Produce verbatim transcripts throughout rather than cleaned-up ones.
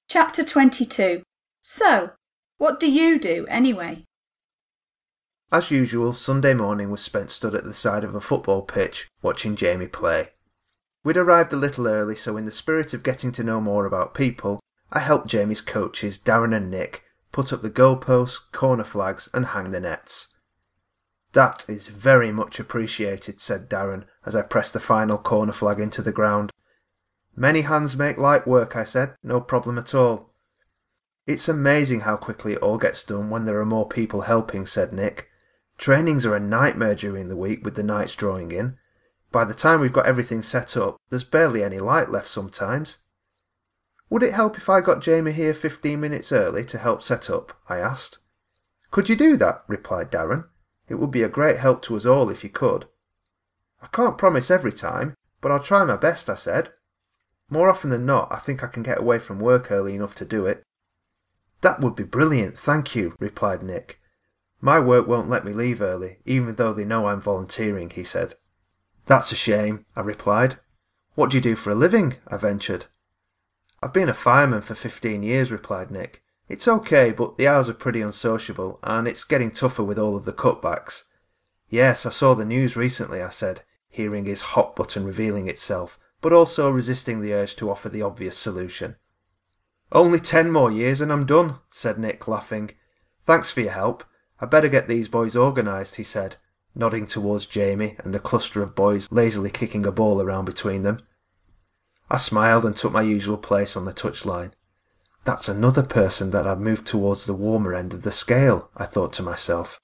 Chapter twenty-two. So, what do you do anyway? As usual, Sunday morning was spent stood at the side of a football pitch, watching Jamie play. We'd arrived a little early, so in the spirit of getting to know more about people, I helped Jamie's coaches, Darren and Nick, put up the goalposts, corner flags and hang the nets. "That is very much appreciated," said Darren, as I pressed the final corner flag into the ground. "Many hands make light work," I said. "No problem at all." "It's amazing how quickly it all gets done when there are more people helping," said Nick. "Trainings are a nightmare during the week with the nights drawing in. By the time we've got everything set up, there's barely any light left sometimes." "Would it help if I got Jamie here fifteen minutes early to help set up?" I asked. "Could you do that?" replied Darren. "It would be a great help to us all if you could." "I can't promise every time, but I'll try my best," I said. "More often than not, I think I can get away from work early enough to do it." "That would be brilliant, thank you," replied Nick. "My work won't let me leave early, even though they know I'm volunteering," he said. "That's a shame," I replied. "What do you do for a living?" I ventured. "I've been a fireman for fifteen years, replied Nick. "It's okay, but the hours are pretty unsociable, and it's getting tougher with all of the cutbacks." "Yes, I saw the news recently," I said, hearing his hot button revealing itself, but also resisting the urge to offer the obvious solution. "Only ten more years and I'm done," said Nick, laughing. "Thanks for your help. I'd better get these boys organised," he said, nodding towards Jamie and the cluster of boys lazily kicking a ball around between them. I smiled and took my usual place on the touchline. That's another person that I've moved towards the warmer end of the scale, I thought to myself.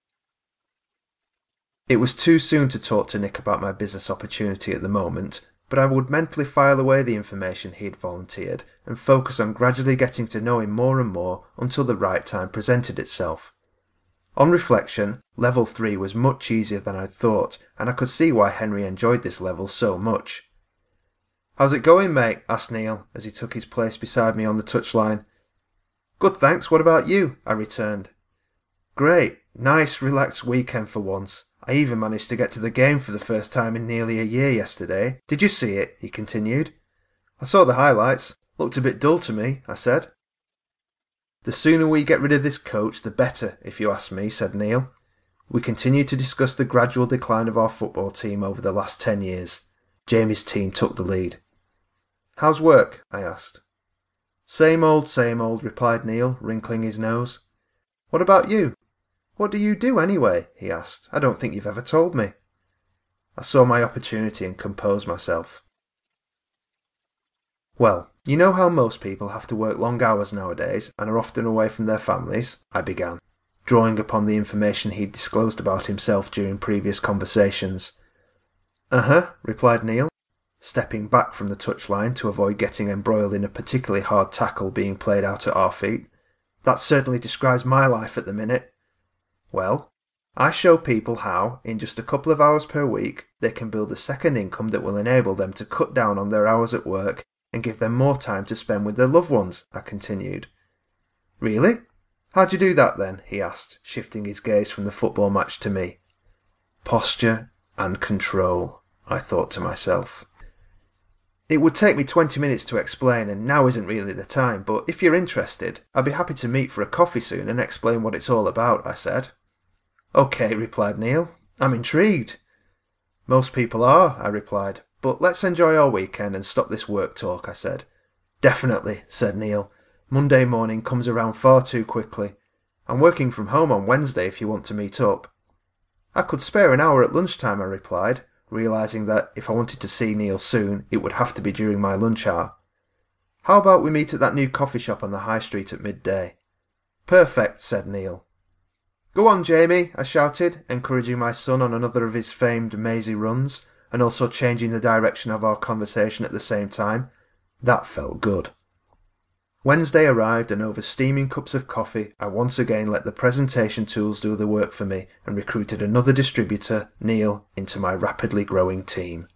It was too soon to talk to Nick about my business opportunity at the moment, but I would mentally file away the information he had volunteered and focus on gradually getting to know him more and more until the right time presented itself. On reflection, level three was much easier than I'd thought, and I could see why Henry enjoyed this level so much. "How's it going, mate?" asked Neil, as he took his place beside me on the touchline. "Good, thanks. What about you?" I returned. "Great. Nice, relaxed weekend for once. I even managed to get to the game for the first time in nearly a year yesterday. Did you see it?" he continued. "I saw the highlights. Looked a bit dull to me," I said. "The sooner we get rid of this coach, the better, if you ask me," said Neil. We continued to discuss the gradual decline of our football team over the last ten years. Jamie's team took the lead. "How's work?" I asked. "Same old, same old," replied Neil, wrinkling his nose. "What about you? What do you do anyway?" he asked. "I don't think you've ever told me." I saw my opportunity and composed myself. "Well, you know how most people have to work long hours nowadays and are often away from their families?" I began, drawing upon the information he'd disclosed about himself during previous conversations. "Uh-huh," replied Neil, stepping back from the touchline to avoid getting embroiled in a particularly hard tackle being played out at our feet. "That certainly describes my life at the minute. Well, I show people how, in just a couple of hours per week, they can build a second income that will enable them to cut down on their hours at work and give them more time to spend with their loved ones," I continued. "Really? How'd you do that then?" he asked, shifting his gaze from the football match to me. Posture and control, I thought to myself. "It would take me twenty minutes to explain, and now isn't really the time, but if you're interested, I'd be happy to meet for a coffee soon and explain what it's all about," I said. "Okay," replied Neil. "I'm intrigued." "Most people are," I replied, "but let's enjoy our weekend and stop this work talk," I said. "Definitely," said Neil. "Monday morning comes around far too quickly. I'm working from home on Wednesday if you want to meet up." "I could spare an hour at lunchtime," I replied, realising that if I wanted to see Neil soon, it would have to be during my lunch hour. "How about we meet at that new coffee shop on the high street at midday?" "Perfect," said Neil. "Go on, Jamie," I shouted, encouraging my son on another of his famed mazy runs, and also changing the direction of our conversation at the same time. That felt good. Wednesday arrived, and over steaming cups of coffee, I once again let the presentation tools do the work for me and recruited another distributor, Neil, into my rapidly growing team.